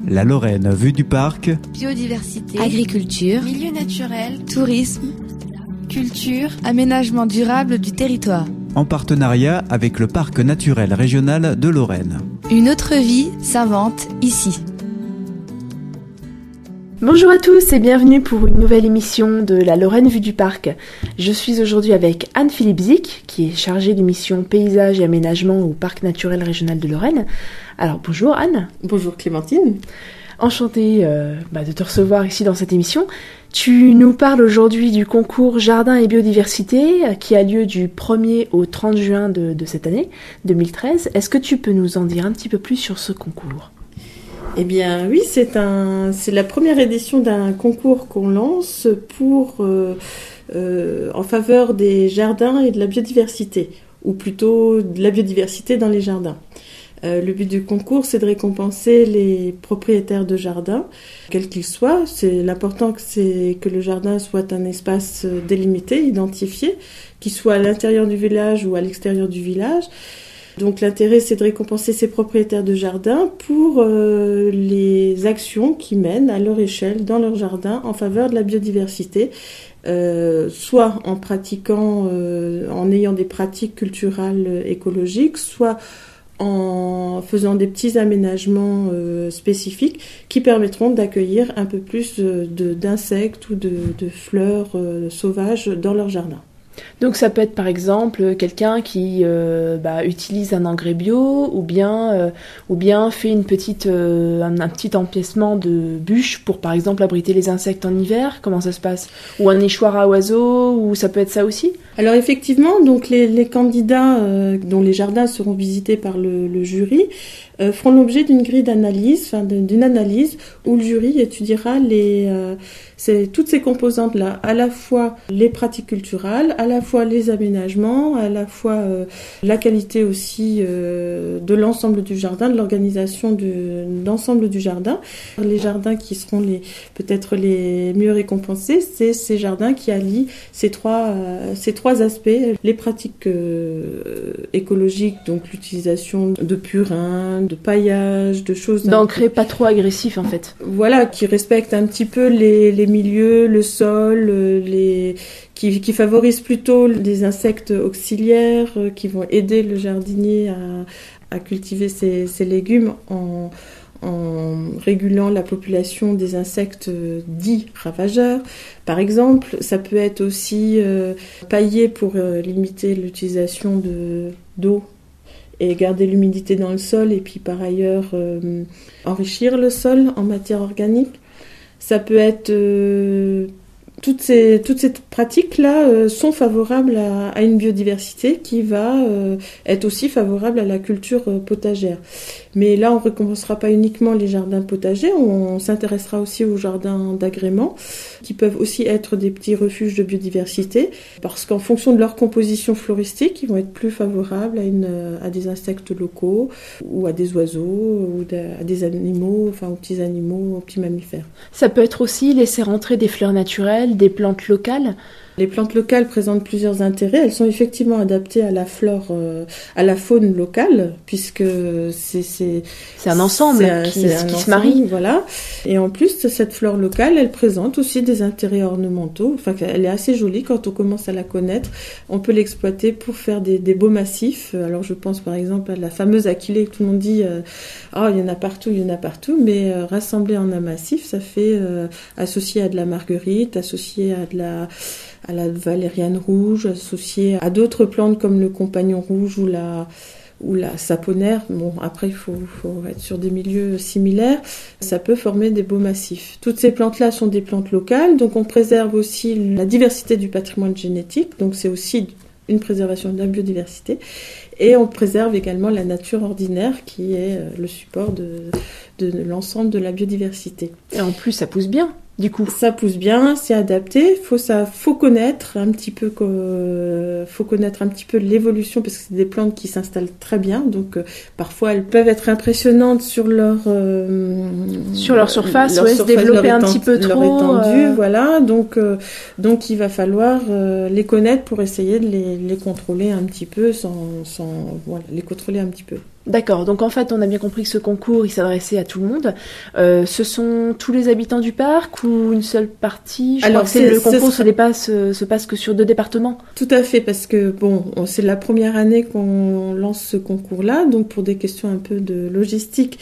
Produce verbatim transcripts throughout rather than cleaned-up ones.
La Lorraine vue du parc, biodiversité, agriculture, milieu naturel, tourisme, culture, aménagement durable du territoire. en partenariat avec le parc naturel régional de Lorraine. Une autre vie s'invente ici. Bonjour à tous et bienvenue pour une nouvelle émission de la Lorraine vue du parc. Je suis aujourd'hui avec Anne-Philippe Zic, qui est chargée de mission paysage et aménagement au parc naturel régional de Lorraine. Alors bonjour Anne. Bonjour Clémentine. Enchantée euh, bah, de te recevoir ici dans cette émission. Tu nous parles aujourd'hui du concours Jardin et Biodiversité euh, qui a lieu du premier au trente juin de, de cette année, deux mille treize. Est-ce que tu peux nous en dire un petit peu plus sur ce concours ? Eh bien oui, c'est un, c'est la première édition d'un concours qu'on lance pour, euh, euh, en faveur des jardins et de la biodiversité, ou plutôt de la biodiversité dans les jardins. Euh, le but du concours, c'est de récompenser les propriétaires de jardins, quels qu'ils soient. C'est l'important, que c'est que le jardin soit un espace délimité, identifié, qu'il soit à l'intérieur du village ou à l'extérieur du village. Donc l'intérêt, c'est de récompenser ces propriétaires de jardins pour euh, les actions qu'ils mènent à leur échelle dans leur jardin en faveur de la biodiversité, euh, soit en pratiquant, euh, en ayant des pratiques culturelles écologiques, soit en faisant des petits aménagements euh, spécifiques qui permettront d'accueillir un peu plus de, d'insectes ou de, de fleurs euh, sauvages dans leur jardin. Donc ça peut être par exemple quelqu'un qui euh, bah, utilise un engrais bio ou bien, euh, ou bien fait une petite, euh, un, un petit empiècement de bûches pour par exemple abriter les insectes en hiver. Comment ça se passe ? Ou un nichoir à oiseaux, ou ça peut être ça aussi ? Alors effectivement, donc les, les candidats euh, dont les jardins seront visités par le, le jury euh, feront l'objet d'une grille d'analyse, enfin d'une analyse où le jury étudiera les, euh, c'est, toutes ces composantes-là, à la fois les pratiques culturelles, à la fois les aménagements, à la fois euh, la qualité aussi euh, de l'ensemble du jardin, de l'organisation de, de l'ensemble du jardin. Les jardins qui seront les, peut-être les mieux récompensés, c'est ces jardins qui allient ces trois, euh, ces trois aspects, les pratiques euh, écologiques, donc l'utilisation de purin, de paillage, de choses... D'engrais pas trop agressifs en fait. Voilà, qui respectent un petit peu les, les milieux, le sol, les... Qui, qui favorisent plutôt des insectes auxiliaires, euh, qui vont aider le jardinier à, à cultiver ses, ses légumes en, en régulant la population des insectes dits ravageurs. Par exemple, ça peut être aussi euh, paillé pour euh, limiter l'utilisation de, d'eau et garder l'humidité dans le sol, et puis par ailleurs euh, enrichir le sol en matière organique. Ça peut être... Euh, Toutes ces, toutes ces pratiques-là euh, sont favorables à, à une biodiversité qui va euh, être aussi favorable à la culture euh, potagère. Mais là, on ne récompensera pas uniquement les jardins potagers, on, on s'intéressera aussi aux jardins d'agrément, qui peuvent aussi être des petits refuges de biodiversité, parce qu'en fonction de leur composition floristique, ils vont être plus favorables à, une, à des insectes locaux, ou à des oiseaux, ou à des animaux, enfin aux petits animaux, aux petits mammifères. Ça peut être aussi laisser rentrer des fleurs naturelles, des plantes locales. Les plantes locales présentent plusieurs intérêts. Elles sont effectivement adaptées à la flore, euh, à la faune locale, puisque c'est c'est c'est un ensemble c'est un, qui, c'est qui un se ensemble, marie. Voilà. Et en plus, cette flore locale, elle présente aussi des intérêts ornementaux. Enfin, elle est assez jolie quand on commence à la connaître. On peut l'exploiter pour faire des, des beaux massifs. Alors, je pense par exemple à la fameuse aquilée que tout le monde dit, euh, oh, il y en a partout, il y en a partout, mais euh, rassemblée en un massif, ça fait euh, associé à de la marguerite, associé à de la à la valériane rouge, associée à d'autres plantes comme le compagnon rouge ou la, ou la saponaire. Bon, après, il faut, faut être sur des milieux similaires. Ça peut former des beaux massifs. Toutes ces plantes-là sont des plantes locales, donc on préserve aussi la diversité du patrimoine génétique, donc c'est aussi une préservation de la biodiversité. Et on préserve également la nature ordinaire qui est le support de, de l'ensemble de la biodiversité. Et en plus, ça pousse bien. Du coup, ça pousse bien, c'est adapté. Faut ça, faut connaître un petit peu, euh, faut connaître un petit peu l'évolution parce que c'est des plantes qui s'installent très bien. Donc euh, parfois elles peuvent être impressionnantes sur leur euh, sur leur surface, leur ouais, surface, se développer un étend- petit peu trop. Leur étendue, euh... voilà. Donc euh, donc il va falloir euh, les connaître pour essayer de les, les contrôler un petit peu, sans, sans voilà, les contrôler un petit peu. D'accord, donc en fait on a bien compris que ce concours il s'adressait à tout le monde. Euh, ce sont tous les habitants du parc ou une seule partie? Je Alors crois que c'est, le concours sera... se, dépasse, se passe que sur deux départements. Tout à fait, parce que bon, c'est la première année qu'on lance ce concours-là, donc pour des questions un peu de logistique,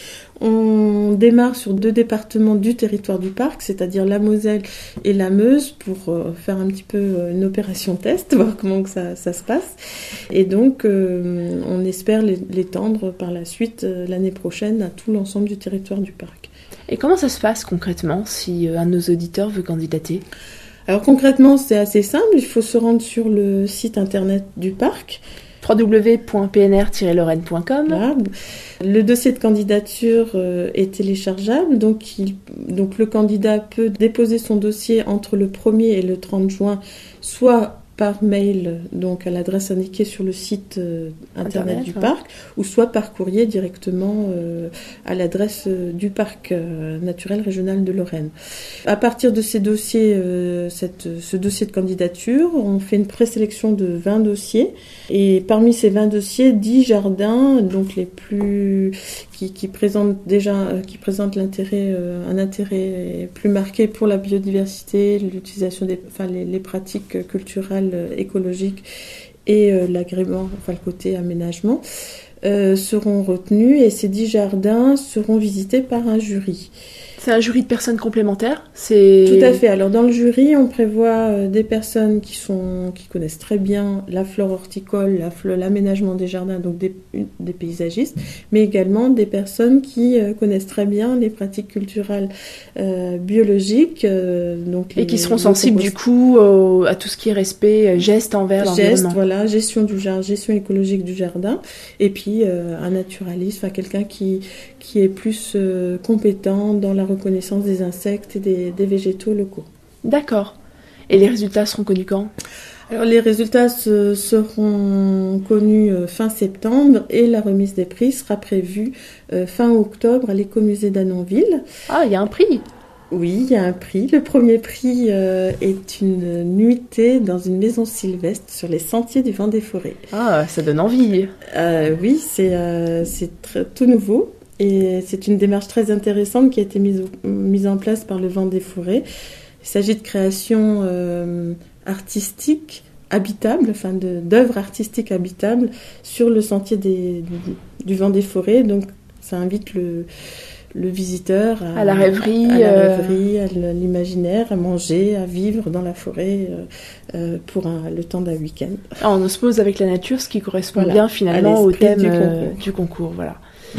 on démarre sur deux départements du territoire du parc, c'est-à-dire la Moselle et la Meuse, pour euh, faire un petit peu euh, une opération test, voir comment que ça, ça se passe. Et donc, euh, on espère l'étendre par la suite euh, l'année prochaine à tout l'ensemble du territoire du parc. Et comment ça se passe concrètement si euh, un de nos auditeurs veut candidater? Alors concrètement, c'est assez simple, il faut se rendre sur le site internet du parc, w w w point p n r tiret lorraine point com. Voilà. Le dossier de candidature euh, est téléchargeable, donc, il, donc le candidat peut déposer son dossier entre le premier et le trente juin, soit par mail, donc à l'adresse indiquée sur le site euh, internet, internet du ouais. parc, ou soit par courrier directement euh, à l'adresse euh, du parc euh, naturel régional de Lorraine. À partir de ces dossiers, euh, cette, ce dossier de candidature, on fait une présélection de vingt dossiers, et parmi ces vingt dossiers, dix jardins, donc les plus qui, qui présentent déjà euh, qui présentent l'intérêt, euh, un intérêt plus marqué pour la biodiversité, l'utilisation des, enfin les, les pratiques culturelles écologiques et euh, l'agrément, enfin le côté aménagement, euh, seront retenus, et ces dix jardins seront visités par un jury. C'est un jury de personnes complémentaires? C'est... Tout à fait. Alors dans le jury, on prévoit euh, des personnes qui sont qui connaissent très bien la flore horticole, la flore, l'aménagement des jardins, donc des, des paysagistes, mais également des personnes qui euh, connaissent très bien les pratiques culturelles euh, biologiques. Euh, donc Et les, qui seront sensibles du coup au, à tout ce qui est respect, geste envers geste, l'environnement. Voilà, gestion du jardin, gestion écologique du jardin, et puis euh, un naturaliste, enfin quelqu'un qui qui est plus euh, compétent dans la reconnaissance des insectes et des, des végétaux locaux. D'accord. Et les résultats seront connus quand? Alors les résultats se, seront connus euh, fin septembre, et la remise des prix sera prévue euh, fin octobre à l'écomusée d'Annonville. Ah, il y a un prix? Oui, il y a un prix. Le premier prix euh, est une nuitée dans une maison sylvestre sur les sentiers du Vent-des-Forêts. Ah, ça donne envie. Euh, oui, c'est, euh, c'est très, tout nouveau. Et c'est une démarche très intéressante qui a été mise, mise en place par le Vent-des-Forêts. Il s'agit de création euh, artistique, habitable, enfin de, d'œuvres artistiques habitables sur le sentier des, du, du Vent-des-Forêts. Donc ça invite le, le visiteur à, à la rêverie, à, à, la euh... rêverie, à l'imaginaire, à manger, à vivre dans la forêt euh, euh, pour un, le temps d'un week-end. Ah, on oppose avec la nature, ce qui correspond voilà, bien finalement au thème du concours. concours. Du concours voilà.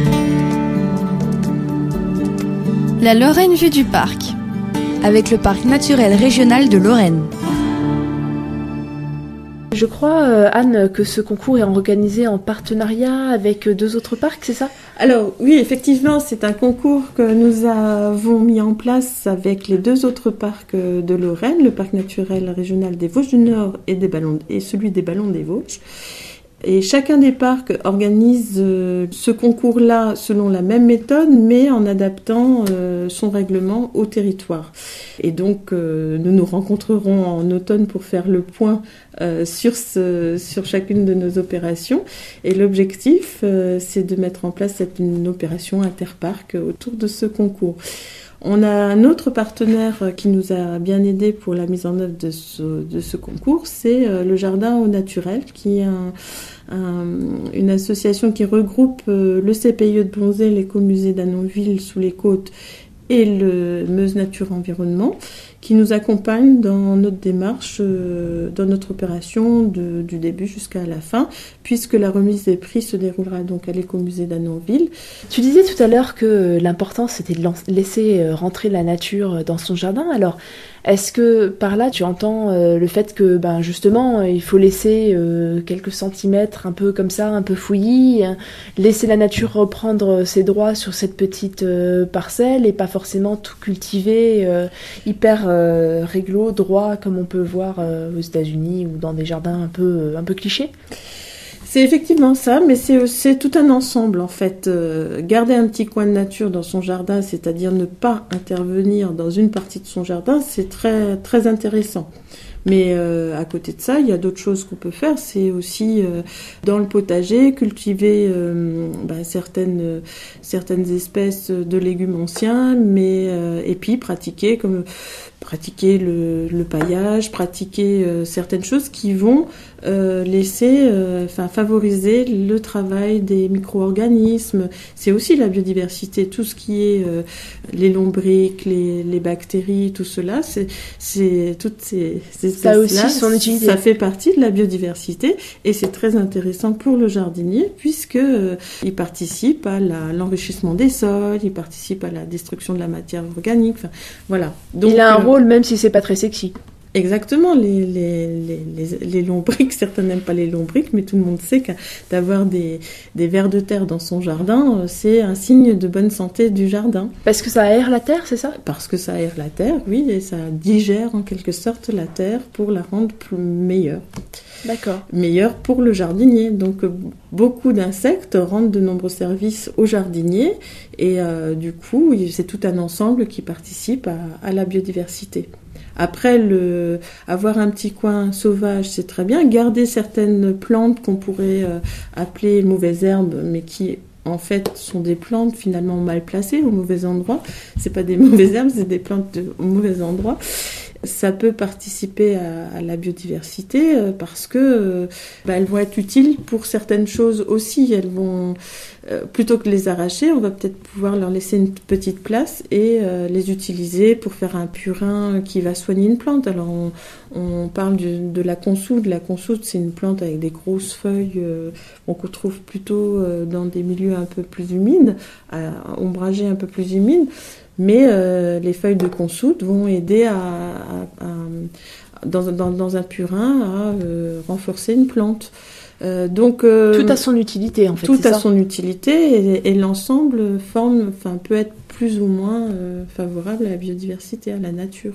La Lorraine vue du parc, avec le parc naturel régional de Lorraine. Je crois, euh, Anne, que ce concours est organisé en partenariat avec deux autres parcs, c'est ça? Alors oui, effectivement, c'est un concours que nous avons mis en place avec les deux autres parcs de Lorraine, le parc naturel régional des Vosges du Nord et, des Ballons, et celui des Ballons des Vosges. Et chacun des parcs organise euh, ce concours-là selon la même méthode, mais en adaptant euh, son règlement au territoire. Et donc, euh, nous nous rencontrerons en automne pour faire le point euh, sur, ce, sur chacune de nos opérations. Et l'objectif, euh, c'est de mettre en place cette, une opération interparc autour de ce concours. On a un autre partenaire qui nous a bien aidé pour la mise en œuvre de ce, de ce concours, c'est le Jardin au Naturel, qui est un, un, une association qui regroupe le C P I E de Bonzé, l'écomusée d'Annonville sous les côtes et le Meuse Nature Environnement, qui nous accompagne dans notre démarche, euh, dans notre opération de, du début jusqu'à la fin, puisque la remise des prix se déroulera donc à l'écomusée d'Annonville. Tu disais tout à l'heure que l'important c'était de laisser rentrer la nature dans son jardin. Alors, est-ce que par là tu entends euh, le fait que ben justement il faut laisser euh, quelques centimètres un peu comme ça, un peu fouillis, hein, laisser la nature reprendre ses droits sur cette petite euh, parcelle et pas forcément tout cultiver euh, hyper euh, réglo, droit comme on peut voir euh, aux États-Unis ou dans des jardins un peu un peu clichés? C'est effectivement ça, mais c'est, c'est tout un ensemble en fait. Euh, garder un petit coin de nature dans son jardin, c'est-à-dire ne pas intervenir dans une partie de son jardin, c'est très, très intéressant. Mais euh, à côté de ça, il y a d'autres choses qu'on peut faire. C'est aussi euh, dans le potager cultiver euh, bah, certaines euh, certaines espèces de légumes anciens, mais euh, et puis pratiquer comme pratiquer le, le paillage, pratiquer euh, certaines choses qui vont euh, laisser, enfin euh, favoriser le travail des micro-organismes. C'est aussi la biodiversité, tout ce qui est euh, les lombriques, les, les bactéries, tout cela, c'est, c'est toutes ces, ces ça a aussi son utilité. Ça fait partie de la biodiversité et c'est très intéressant pour le jardinier puisque euh, il participe à la, l'enrichissement des sols, il participe à la destruction de la matière organique. Enfin, voilà. Donc, il a un euh, rôle même si c'est pas très sexy. Exactement, les, les, les, les, les lombriques, certains n'aiment pas les lombriques, mais tout le monde sait que d'avoir des, des vers de terre dans son jardin, c'est un signe de bonne santé du jardin. Parce que ça aère la terre, c'est ça ? Parce que ça aère la terre, oui, et ça digère en quelque sorte la terre pour la rendre plus meilleure. D'accord. Meilleure pour le jardinier. Donc beaucoup d'insectes rendent de nombreux services au jardinier et euh, du coup, c'est tout un ensemble qui participe à, à la biodiversité. Après, le, avoir un petit coin sauvage, c'est très bien. Garder certaines plantes qu'on pourrait euh, appeler mauvaises herbes, mais qui, en fait, sont des plantes finalement mal placées au mauvais endroit. C'est pas des mauvaises herbes, c'est des plantes de, au mauvais endroit. Ça peut participer à, à la biodiversité euh, parce que euh, bah, elles vont être utiles pour certaines choses aussi. Elles vont, euh, plutôt que de les arracher, on va peut-être pouvoir leur laisser une petite place et euh, les utiliser pour faire un purin qui va soigner une plante. Alors on, on parle du, de la consoude. La consoude, c'est une plante avec des grosses feuilles euh, qu'on trouve plutôt euh, dans des milieux un peu plus humides, à, ombragés un peu plus humides. Mais euh, les feuilles de consoude vont aider à, à, à, dans, dans, dans un purin à euh, renforcer une plante. Euh, donc euh, tout a son utilité en fait. Tout c'est a ça son utilité et, et l'ensemble forme, enfin peut être plus ou moins euh, favorable à la biodiversité, à la nature.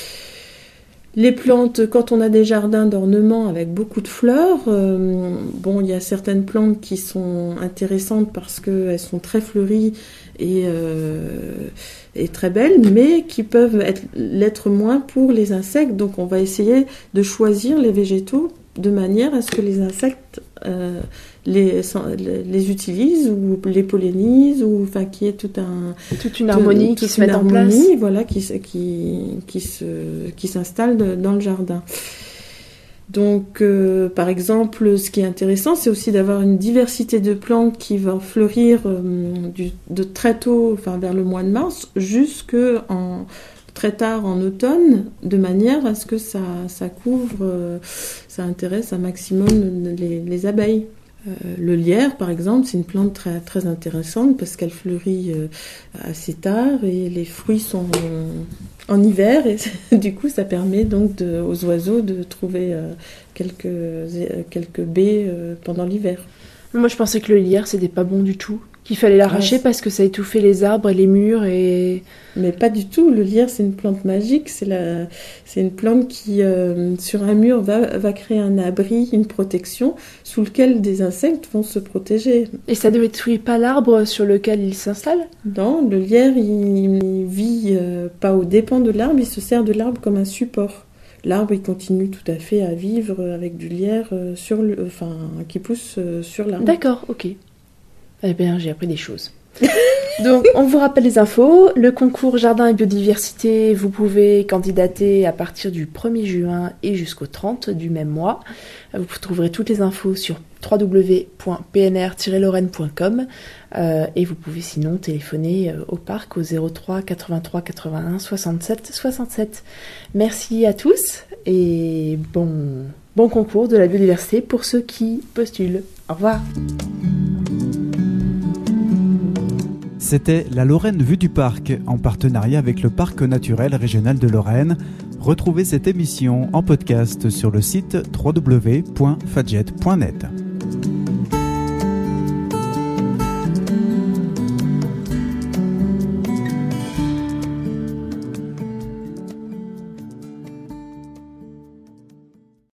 Les plantes, quand on a des jardins d'ornement avec beaucoup de fleurs, euh, bon, il y a certaines plantes qui sont intéressantes parce qu'elles sont très fleuries et, euh, et très belles, mais qui peuvent être, l'être moins pour les insectes. Donc on va essayer de choisir les végétaux de manière à ce que les insectes euh, les, les utilisent ou les pollinisent, ou enfin qu'il y ait tout un, toute une harmonie tout, qui se met en place. Voilà, qui, qui, qui, se, qui s'installe de, dans le jardin. Donc, euh, par exemple, ce qui est intéressant, c'est aussi d'avoir une diversité de plantes qui vont fleurir euh, du, de très tôt, enfin vers le mois de mars, jusque en très tard en automne, de manière à ce que ça, ça couvre, euh, ça intéresse un maximum les, les abeilles. Euh, le lierre, par exemple, c'est une plante très, très intéressante parce qu'elle fleurit euh, assez tard et les fruits sont en, en hiver et du coup ça permet donc de, aux oiseaux de trouver euh, quelques, euh, quelques baies euh, pendant l'hiver. Moi je pensais que le lierre c'était pas bon du tout, qu'il fallait l'arracher ouais. parce que ça étouffait les arbres et les murs et... Mais pas du tout, le lierre c'est une plante magique, c'est, la... c'est une plante qui euh, sur un mur va, va créer un abri, une protection sous lequel des insectes vont se protéger. Et ça ne détruit pas l'arbre sur lequel il s'installe ? Non, le lierre il, il vit euh, pas aux dépens de l'arbre, il se sert de l'arbre comme un support. L'arbre, il continue tout à fait à vivre avec du lierre euh, sur le, enfin, qui pousse euh, sur l'arbre. D'accord, ok. Eh bien, j'ai appris des choses. Donc, on vous rappelle les infos. Le concours Jardin et Biodiversité, vous pouvez candidater à partir du premier juin et jusqu'au trente du même mois. Vous trouverez toutes les infos sur w w w point p n r tiret lorraine point com euh, et vous pouvez sinon téléphoner euh, au parc au zéro trois quatre-vingt-trois quatre-vingt-un soixante-sept soixante-sept. Merci à tous et bon, bon concours de la biodiversité pour ceux qui postulent. Au revoir. C'était La Lorraine vue du parc, en partenariat avec le Parc naturel régional de Lorraine. Retrouvez cette émission en podcast sur le site w w w point fadjet point net.